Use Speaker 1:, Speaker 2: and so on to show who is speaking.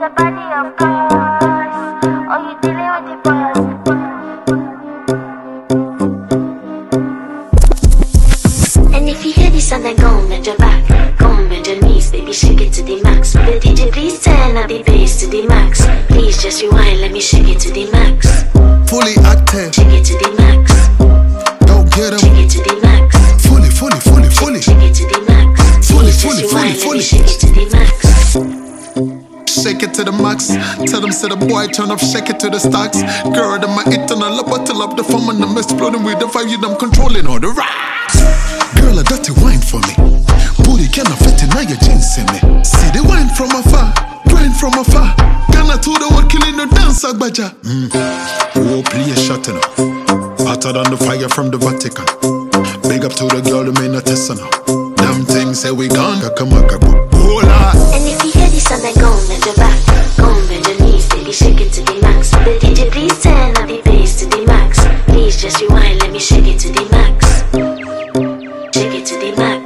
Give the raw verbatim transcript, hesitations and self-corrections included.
Speaker 1: your body, of course. Oh, you dealing with the boss.
Speaker 2: And if you hear this sound, then go and bend your back, go and bend your knees, baby, shake it to the max. The D J please turn up the bass to the max. Please just rewind, let me shake it to the max.
Speaker 3: Fully active,
Speaker 2: Shake it to the max.
Speaker 3: go get 'em.
Speaker 2: Shake it to the max.
Speaker 3: Fully, fully, fully, fully.
Speaker 2: Shake it to the max.
Speaker 3: Fully,
Speaker 2: Please
Speaker 3: fully,
Speaker 2: just
Speaker 3: fully,
Speaker 2: rewind, let
Speaker 3: fully.
Speaker 2: me shake it to the max.
Speaker 3: Shake it to the max. Tell them, say the boy, turn up, shake it to the stacks. Girl, them my eternal, bottle up the fun and I'm exploding with the fire, them controlling all the racks. Girl, a dirty wine for me. Booty cannot fit in now your jeans in me. See the wine from afar, grind from afar. Ghana to the world, killing the dance, Agbaja. Mm. Oh, play a shot now. Hotter than the fire from the Vatican. Big up to the girl who made a test now. Them things say we gone, kakamakabu. Oh, Lord.
Speaker 2: And if you hear this sound, then go and bend your back, go and bend your knees, baby, shake it to the max. The D J please turn up the bass to the max. Please just rewind, let me shake it to the max. Shake it to the max.